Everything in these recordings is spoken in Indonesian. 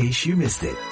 case you missed it.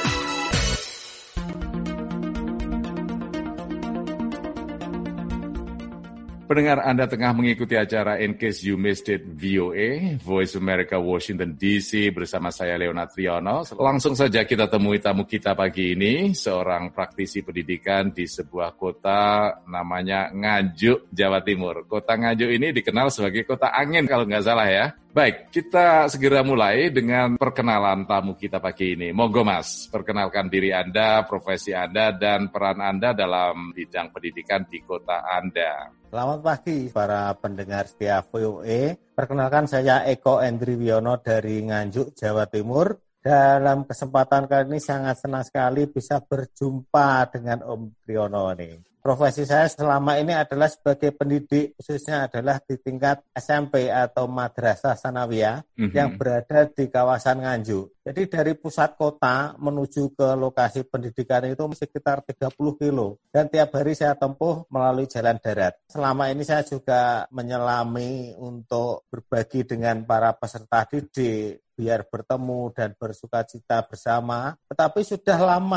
Pendengar, Anda tengah mengikuti acara In Case You Missed It VOA, Voice America Washington DC bersama saya Leonard Triono. Langsung saja kita temui tamu kita pagi ini, seorang praktisi pendidikan di sebuah kota namanya Nganjuk, Jawa Timur. Kota Nganjuk ini dikenal sebagai kota angin kalau nggak salah ya. Baik, kita segera mulai dengan perkenalan tamu kita pagi ini. Monggo Mas, perkenalkan diri Anda, profesi Anda, dan peran Anda dalam bidang pendidikan di kota Anda. Selamat pagi para pendengar setia VOA. Perkenalkan saya Eko Endri Wiono dari Nganjuk, Jawa Timur. Dalam kesempatan kali ini sangat senang sekali bisa berjumpa dengan Om Triono ini. Profesi saya selama ini adalah sebagai pendidik, khususnya adalah di tingkat SMP atau Madrasah Sanawiyah yang berada di kawasan Nganjuk. Jadi dari pusat kota menuju ke lokasi pendidikan itu sekitar 30 kilo. Dan tiap hari saya tempuh melalui jalan darat. Selama ini saya juga menyelami untuk berbagi dengan para peserta didik, biar bertemu dan bersukacita bersama. Tetapi sudah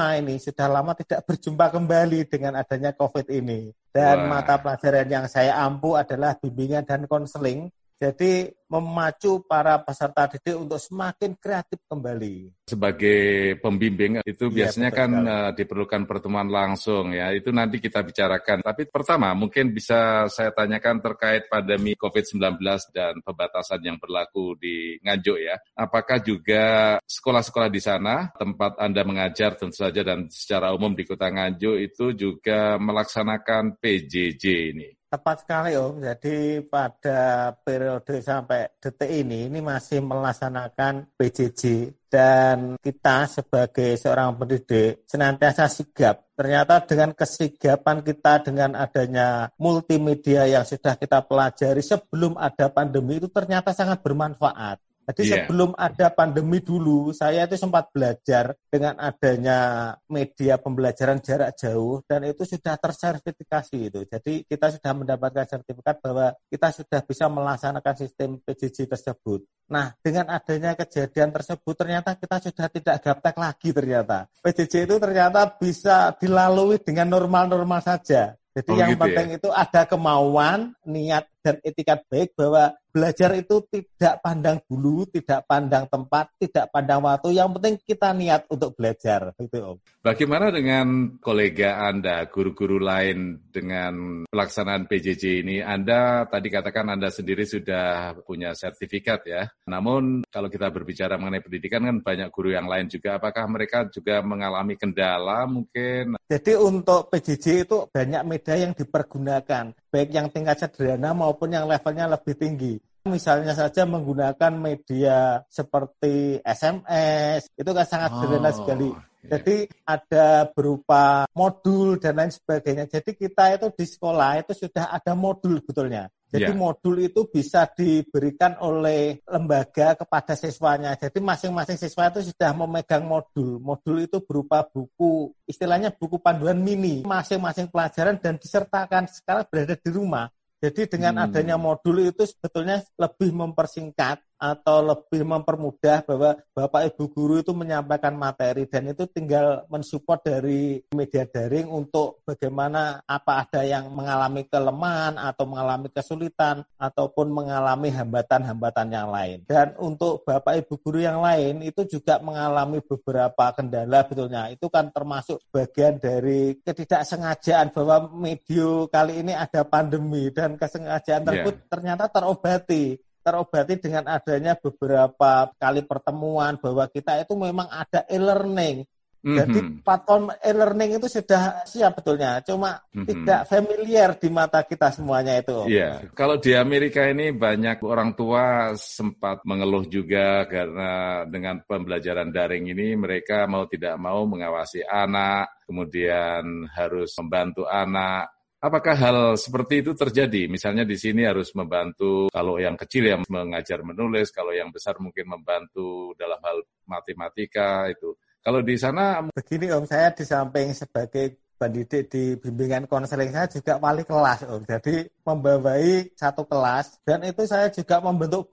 lama tidak berjumpa kembali dengan adanya COVID ini. Dan mata pelajaran yang saya ampu adalah bimbingan dan konseling. Jadi memacu para peserta didik untuk semakin kreatif kembali. Sebagai pembimbing itu biasanya diperlukan pertemuan langsung ya. Itu nanti kita bicarakan. Tapi pertama mungkin bisa saya tanyakan terkait pandemi COVID-19 dan pembatasan yang berlaku di Nganjuk ya. Apakah juga sekolah-sekolah di sana tempat Anda mengajar tentu saja dan secara umum di Kota Nganjuk itu juga melaksanakan PJJ ini? Tepat sekali Om, jadi pada periode sampai detik ini masih melaksanakan PJJ dan kita sebagai seorang pendidik senantiasa sigap. Ternyata dengan kesigapan kita dengan adanya multimedia yang sudah kita pelajari sebelum ada pandemi itu ternyata sangat bermanfaat. Jadi sebelum ada pandemi dulu, saya itu sempat belajar dengan adanya media pembelajaran jarak jauh dan itu sudah tersertifikasi itu. Jadi kita sudah mendapatkan sertifikat bahwa kita sudah bisa melaksanakan sistem PJJ tersebut. Nah, dengan adanya kejadian tersebut ternyata kita sudah tidak gaptek lagi ternyata. PJJ itu ternyata bisa dilalui dengan normal-normal saja. Jadi yang penting itu ada kemauan, niat, dan etikat baik bahwa belajar itu tidak pandang bulu, tidak pandang tempat, tidak pandang waktu. Yang penting kita niat untuk belajar. Gitu, Om. Bagaimana dengan kolega Anda, guru-guru lain dengan pelaksanaan PJJ ini? Anda tadi katakan Anda sendiri sudah punya sertifikat ya. Namun kalau kita berbicara mengenai pendidikan kan banyak guru yang lain juga. Apakah mereka juga mengalami kendala mungkin? Jadi untuk PJJ itu banyak media yang dipergunakan, baik yang tingkat sederhana maupun yang levelnya lebih tinggi. Misalnya saja menggunakan media seperti SMS, itu kan sangat sederhana sekali. Jadi ada berupa modul dan lain sebagainya. Jadi kita itu di sekolah itu sudah ada modul sebetulnya. Jadi modul itu bisa diberikan oleh lembaga kepada siswanya. Jadi masing-masing siswa itu sudah memegang modul. Modul itu berupa buku, istilahnya buku panduan mini. Masing-masing pelajaran dan disertakan sekarang berada di rumah. Jadi dengan adanya modul itu sebetulnya lebih mempersingkat atau lebih mempermudah bahwa Bapak Ibu guru itu menyampaikan materi dan itu tinggal mensupport dari media daring untuk bagaimana apa ada yang mengalami kelemahan atau mengalami kesulitan ataupun mengalami hambatan-hambatan yang lain. Dan untuk Bapak Ibu guru yang lain itu juga mengalami beberapa kendala betulnya. Itu kan termasuk bagian dari ketidaksengajaan bahwa media kali ini ada pandemi dan kesengajaan tersebut ternyata terobati dengan adanya beberapa kali pertemuan bahwa kita itu memang ada e-learning. Jadi platform e-learning itu sudah siap betulnya, cuma tidak familiar di mata kita semuanya itu. Iya, kalau di Amerika ini banyak orang tua sempat mengeluh juga karena dengan pembelajaran daring ini mereka mau tidak mau mengawasi anak, kemudian harus membantu anak. Apakah hal seperti itu terjadi? Misalnya di sini harus membantu, kalau yang kecil yang mengajar menulis, kalau yang besar mungkin membantu dalam hal matematika itu. Kalau di sana... Begini Om, saya di samping sebagai pendidik di bimbingan konseling saya juga wali kelas Om. Jadi membawai satu kelas dan itu saya juga membentuk grup.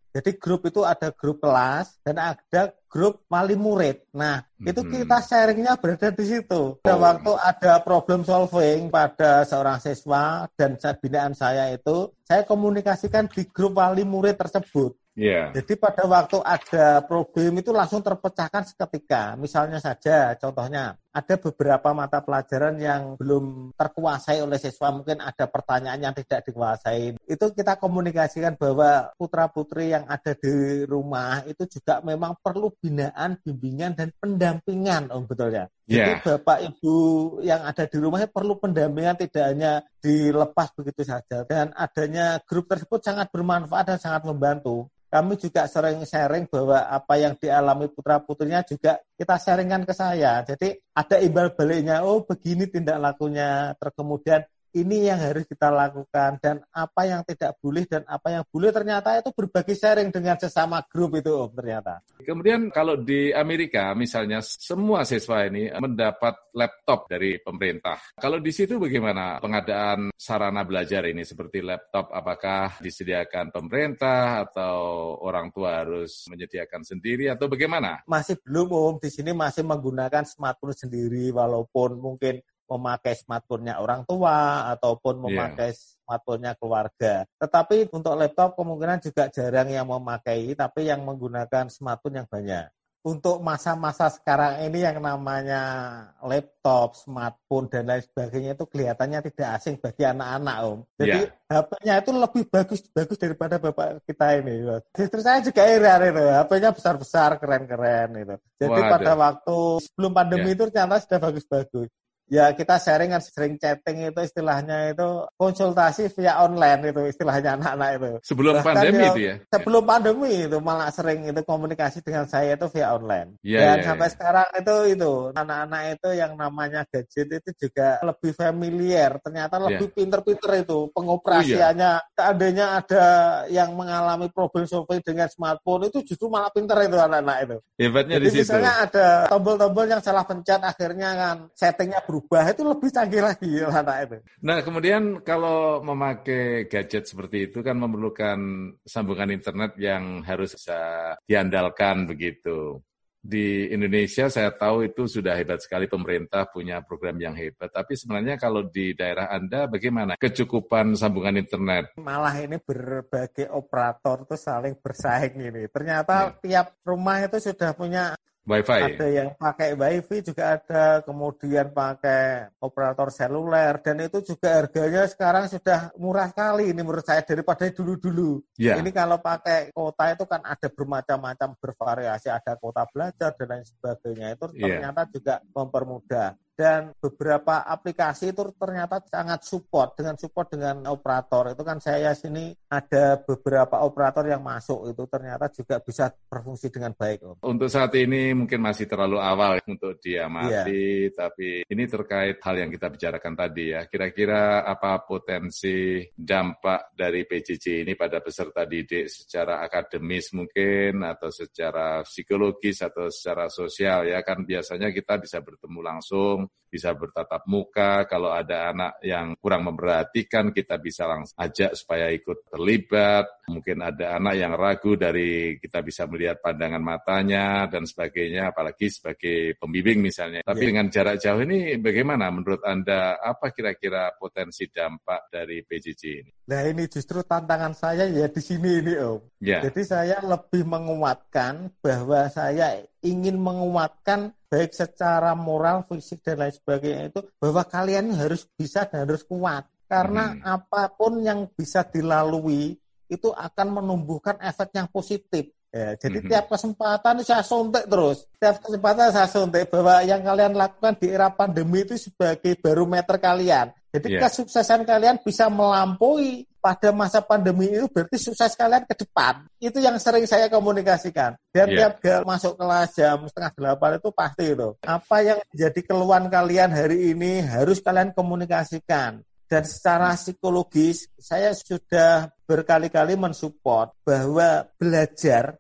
Jadi grup itu ada grup kelas dan ada grup wali murid. Nah, itu kita sharingnya berada di situ. Pada waktu ada problem solving pada seorang siswa dan binaan saya itu, saya komunikasikan di grup wali murid tersebut. Yeah. Jadi pada waktu ada problem itu langsung terpecahkan seketika. Misalnya saja, contohnya, ada beberapa mata pelajaran yang belum terkuasai oleh siswa, mungkin ada pertanyaan yang tidak dikuasai. Itu kita komunikasikan bahwa putra-putri yang ada di rumah itu juga memang perlu binaan, bimbingan, dan pendampingan, Om, betulnya. Jadi Bapak Ibu yang ada di rumahnya perlu pendampingan, tidak hanya dilepas begitu saja. Dan adanya grup tersebut sangat bermanfaat dan sangat membantu. Kami juga sering sharing bahwa apa yang dialami putra-putrinya juga kita sharingkan ke saya. Jadi ada imbal baliknya, oh begini tindak lakunya, terkemudian ini yang harus kita lakukan, dan apa yang tidak boleh dan apa yang boleh, ternyata itu berbagi sharing dengan sesama grup itu, Om, ternyata. Kemudian kalau di Amerika misalnya semua siswa ini mendapat laptop dari pemerintah. Kalau di situ bagaimana pengadaan sarana belajar ini seperti laptop? Apakah disediakan pemerintah atau orang tua harus menyediakan sendiri atau bagaimana? Masih belum, Om. Di sini masih menggunakan smartphone sendiri, walaupun mungkin memakai smartphone-nya orang tua ataupun memakai smartphone-nya keluarga. Tetapi untuk laptop kemungkinan juga jarang yang memakai, tapi yang menggunakan smartphone yang banyak. Untuk masa-masa sekarang ini yang namanya laptop, smartphone, dan lain sebagainya itu kelihatannya tidak asing bagi anak-anak, Om. Jadi HP-nya itu lebih bagus daripada bapak kita ini. Justru saya juga heran itu, HP-nya besar-besar, keren-keren itu. Jadi pada waktu sebelum pandemi itu ternyata sudah bagus-bagus. Ya kita sharing kan, sering chatting itu istilahnya itu konsultasi via online itu istilahnya anak-anak itu. Sebelum bahkan pandemi itu ya? Sebelum pandemi itu malah sering itu komunikasi dengan saya itu via online. Dan sampai sekarang itu anak-anak itu yang namanya gadget itu juga lebih familiar. Ternyata lebih pinter-pinter itu pengoperasiannya. Seandainya ada yang mengalami problem solving dengan smartphone itu justru malah pinter itu anak-anak itu. Hebatnya jadi di situ. Misalnya ada tombol-tombol yang salah pencet akhirnya kan settingnya berubah, itu lebih canggih lagi anak itu. Nah, kemudian kalau memakai gadget seperti itu kan memerlukan sambungan internet yang harus bisa diandalkan begitu. Di Indonesia saya tahu itu sudah hebat sekali, pemerintah punya program yang hebat. Tapi sebenarnya kalau di daerah Anda bagaimana kecukupan sambungan internet? Malah ini berbagai operator itu saling bersaing ini. Ternyata tiap rumah itu sudah punya Wi-Fi. Ada yang pakai Wi-Fi juga ada, kemudian pakai operator seluler, dan itu juga harganya sekarang sudah murah sekali ini menurut saya daripada dulu-dulu. Ini kalau pakai kuota itu kan ada bermacam-macam, bervariasi, ada kuota belajar dan lain sebagainya, itu ternyata juga mempermudah. Dan beberapa aplikasi itu ternyata sangat support dengan operator. Itu kan saya sini ada beberapa operator yang masuk itu ternyata juga bisa berfungsi dengan baik. Untuk saat ini mungkin masih terlalu awal untuk diamati, tapi ini terkait hal yang kita bicarakan tadi ya. Kira-kira apa potensi dampak dari PJJ ini pada peserta didik secara akademis mungkin, atau secara psikologis atau secara sosial ya. Kan biasanya kita bisa bertemu langsung, bisa bertatap muka. Kalau ada anak yang kurang memperhatikan, kita bisa langsung ajak supaya ikut terlibat. Mungkin ada anak yang ragu, dari kita bisa melihat pandangan matanya dan sebagainya, apalagi sebagai pembimbing misalnya. Tapi dengan jarak jauh ini bagaimana menurut Anda, apa kira-kira potensi dampak dari PJJ ini? Nah ini justru tantangan saya ya di sini ini, Om. Jadi saya lebih menguatkan bahwa saya ingin menguatkan baik secara moral, fisik, dan lain sebagainya itu, bahwa kalian harus bisa dan harus kuat. Karena apapun yang bisa dilalui itu akan menumbuhkan efek yang positif. Ya, jadi tiap kesempatan saya suntik terus. Tiap kesempatan saya suntik bahwa yang kalian lakukan di era pandemi itu sebagai barometer kalian. Jadi kesuksesan kalian bisa melampaui pada masa pandemi itu, berarti sukses kalian ke depan. Itu yang sering saya komunikasikan. Dan tiap masuk kelas jam 7:30 itu pasti itu. Apa yang jadi keluhan kalian hari ini harus kalian komunikasikan. Dan secara psikologis, saya sudah berkali-kali mensupport bahwa belajar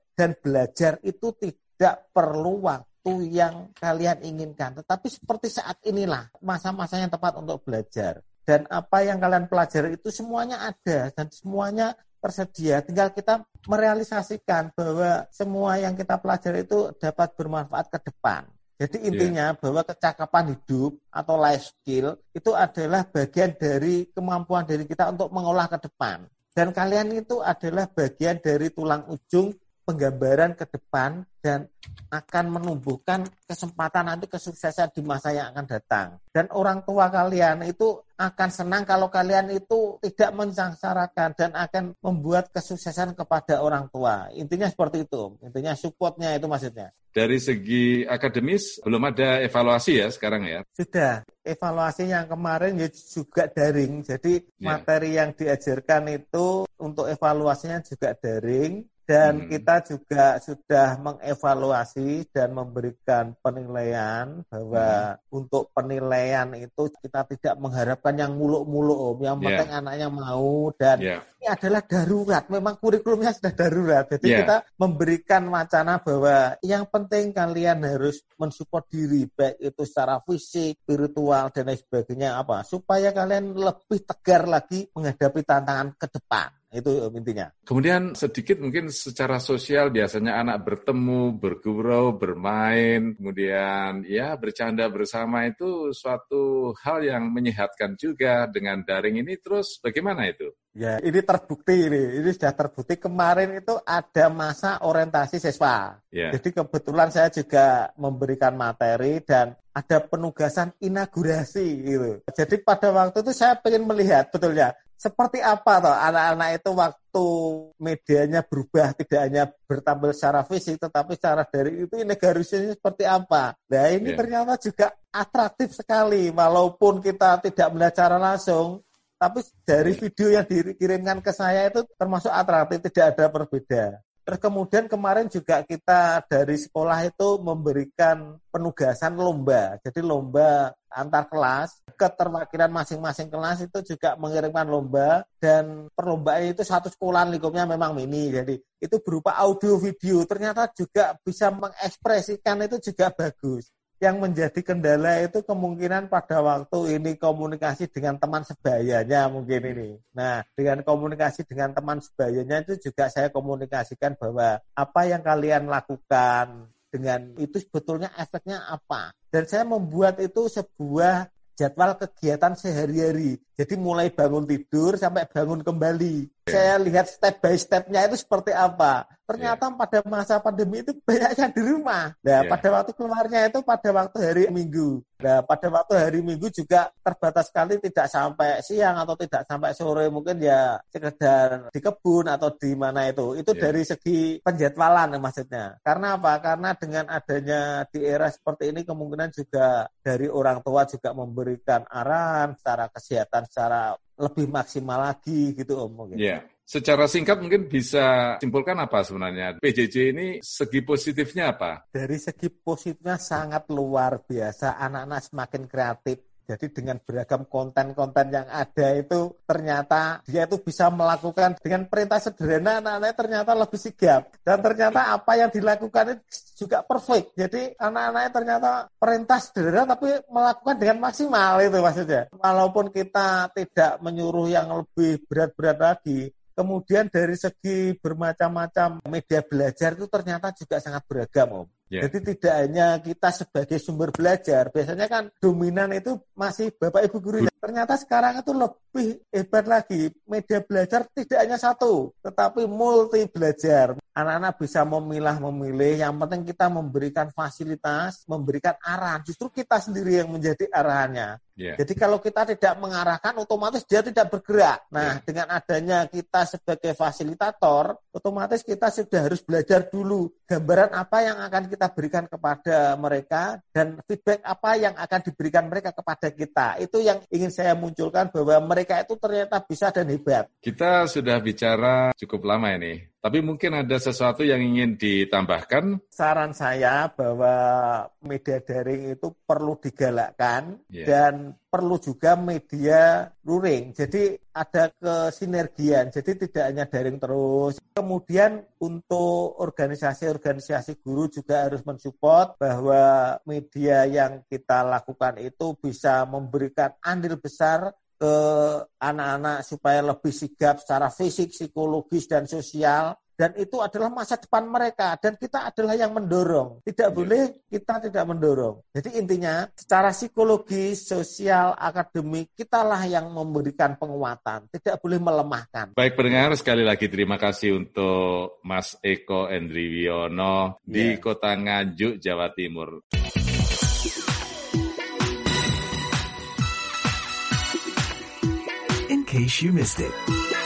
itu tidak perlu waktu yang kalian inginkan. Tetapi seperti saat inilah masa-masa yang tepat untuk belajar. Dan apa yang kalian pelajari itu semuanya ada dan semuanya tersedia, tinggal kita merealisasikan bahwa semua yang kita pelajari itu dapat bermanfaat ke depan. Jadi intinya bahwa kecakapan hidup atau life skill itu adalah bagian dari kemampuan diri kita untuk mengolah ke depan. Dan kalian itu adalah bagian dari tulang ujung penggambaran ke depan dan akan menumbuhkan kesempatan nanti kesuksesan di masa yang akan datang. Dan orang tua kalian itu akan senang kalau kalian itu tidak mensengsarakan dan akan membuat kesuksesan kepada orang tua. Intinya seperti itu. Intinya supportnya itu maksudnya. Dari segi akademis belum ada evaluasi ya sekarang ya? Sudah. Evaluasi yang kemarin juga daring. Jadi materi yang diajarkan itu untuk evaluasinya juga daring. Dan kita juga sudah mengevaluasi dan memberikan penilaian bahwa untuk penilaian itu kita tidak mengharapkan yang muluk-muluk, Om. Yang penting anaknya mau dan ini adalah darurat. Memang kurikulumnya sudah darurat. Jadi kita memberikan wacana bahwa yang penting kalian harus mensupport diri, baik itu secara fisik, spiritual, dan lain sebagainya supaya kalian lebih tegar lagi menghadapi tantangan ke depan. Itu intinya. Kemudian sedikit mungkin secara sosial biasanya anak bertemu, bergurau, bermain, kemudian bercanda bersama itu suatu hal yang menyehatkan juga dengan daring ini. Terus bagaimana itu? Ya, ini terbukti ini sudah terbukti. Kemarin itu ada masa orientasi siswa. Jadi kebetulan saya juga memberikan materi dan ada penugasan inaugurasi gitu. Jadi pada waktu itu saya ingin melihat betulnya seperti apa toh anak-anak itu waktu medianya berubah, tidak hanya bertampil secara fisik tetapi secara daring itu inaugurasinya seperti apa. Nah ini ternyata juga atraktif sekali walaupun kita tidak melihat secara langsung. Tapi dari video yang dikirimkan ke saya itu termasuk atraktif, tidak ada perbedaan. Terus kemudian kemarin juga kita dari sekolah itu memberikan penugasan lomba. Jadi lomba antar kelas, keterwakilan masing-masing kelas itu juga mengirimkan lomba. Dan perlombaan itu satu sekolah lingkupnya memang mini. Jadi itu berupa audio video. Ternyata juga bisa mengekspresikan itu juga bagus. Yang menjadi kendala itu kemungkinan pada waktu ini komunikasi dengan teman sebayanya mungkin ini. Nah, dengan komunikasi dengan teman sebayanya itu juga saya komunikasikan bahwa apa yang kalian lakukan dengan itu sebetulnya efeknya apa. Dan saya membuat itu sebuah jadwal kegiatan sehari-hari. Jadi mulai bangun tidur sampai bangun kembali. Saya lihat step by step-nya itu seperti apa. Ternyata pada masa pandemi itu banyak yang di rumah. Nah, pada waktu keluarnya itu pada waktu hari Minggu. Nah, pada waktu hari Minggu juga terbatas sekali tidak sampai siang atau tidak sampai sore. Mungkin ya sekedar di kebun atau di mana itu. Itu dari segi penjadwalan maksudnya. Karena apa? Karena dengan adanya di era seperti ini kemungkinan juga dari orang tua juga memberikan arahan secara kesehatan secara lebih maksimal lagi gitu Om mungkin. Secara singkat mungkin bisa simpulkan apa sebenarnya PJJ ini segi positifnya apa? Dari segi positifnya sangat luar biasa, anak-anak semakin kreatif. Jadi dengan beragam konten-konten yang ada itu ternyata dia itu bisa melakukan dengan perintah sederhana, anak-anaknya ternyata lebih sigap. Dan ternyata apa yang dilakukan itu juga perfect. Jadi anak-anaknya ternyata perintah sederhana tapi melakukan dengan maksimal itu maksudnya. Walaupun kita tidak menyuruh yang lebih berat-berat lagi, kemudian dari segi bermacam-macam media belajar itu ternyata juga sangat beragam Om. Jadi tidak hanya kita sebagai sumber belajar, biasanya kan dominan itu masih Bapak Ibu gurunya. Ternyata sekarang itu lebih hebat lagi, media belajar tidak hanya satu, tetapi multi belajar. Anak-anak bisa memilah-memilih, yang penting kita memberikan fasilitas, memberikan arahan, justru kita sendiri yang menjadi arahannya. Jadi kalau kita tidak mengarahkan, otomatis dia tidak bergerak. Nah, dengan adanya kita sebagai fasilitator, otomatis kita sudah harus belajar dulu gambaran apa yang akan kita berikan kepada mereka dan feedback apa yang akan diberikan mereka kepada kita. Itu yang ingin saya munculkan bahwa mereka itu ternyata bisa dan hebat. Kita sudah bicara cukup lama ini, tapi mungkin ada sesuatu yang ingin ditambahkan. Saran saya bahwa media daring itu perlu digalakkan dan perlu juga media luring. Jadi ada kesinergian, jadi tidak hanya daring terus. Kemudian untuk organisasi-organisasi guru juga harus mensupport bahwa media yang kita lakukan itu bisa memberikan andil besar ke anak-anak supaya lebih sigap secara fisik, psikologis, dan sosial. Dan itu adalah masa depan mereka. Dan kita adalah yang mendorong. Tidak boleh kita tidak mendorong. Jadi intinya secara psikologis, sosial, akademik, kitalah yang memberikan penguatan. Tidak boleh melemahkan. Baik pendengar, sekali lagi terima kasih untuk Mas Eko Endriwiono di Kota Nganjuk, Jawa Timur. In case you missed it.